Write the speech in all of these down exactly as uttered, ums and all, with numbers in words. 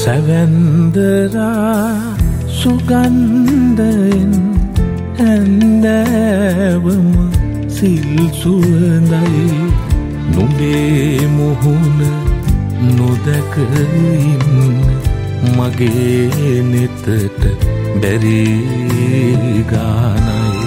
සැවැන්දරා සුගන්ධයෙන් ඇන්දෑවම සිල් සුවඳයි නුඹේ මුහුණ නොදැක ඉන්න මගේ නෙතට බැරි ගානයි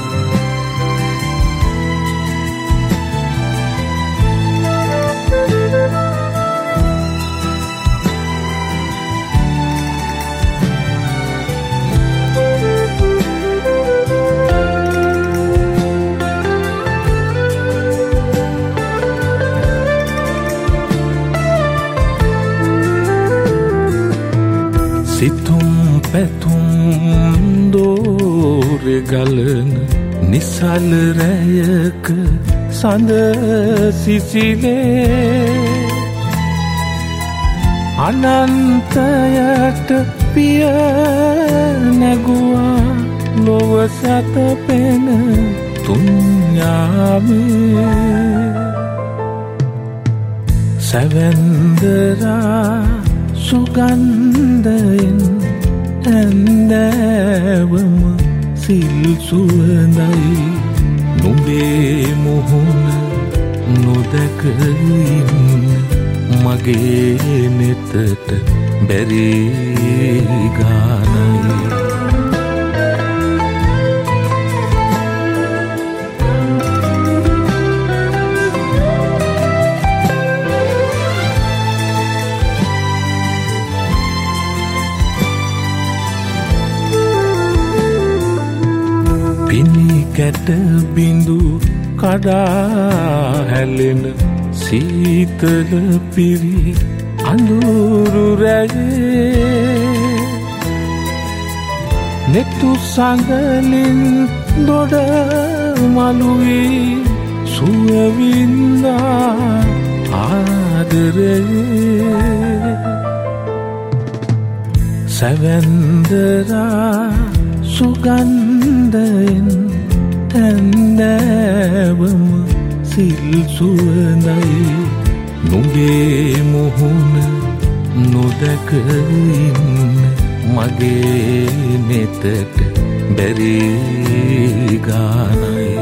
සිතුම් පැතුම් දෝරෙ ගලන නිසල් රැයක සඳ සිසිලේ අනන්තයට පිය නැගුවා ලොව සැතපෙන තුන්යාමේ සැවැන්දරා සුගන්ධයෙන් ඇන්දෑවම සිල් සුවඳයි නුඹේ මුහුණ නොදැක ඉන්න මගේ නෙතට බැරි ගානයි කැට බිඳු කඩා හැලෙන සීතල පිරි අඳුරු රැයේ නෙතු සඟලින් දොඩ මළුවී සුවවින්දා ආදරේ සැවැන්දරා සුගන්ධයෙන් ඇන්දෑවම සිල් සුවඳයි නුඹේ මුහුණ නොදැක ඉන්න මගේ නෙතට බැරි ගානයි